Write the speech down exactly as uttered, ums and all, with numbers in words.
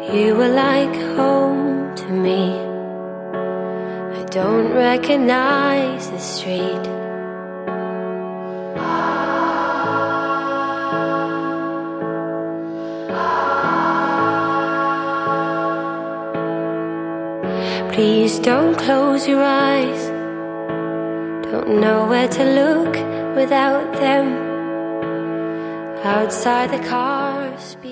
You were like home to me. I don't recognize the street. Please don't close your eyes. Don't know where to look without them. Outside the cars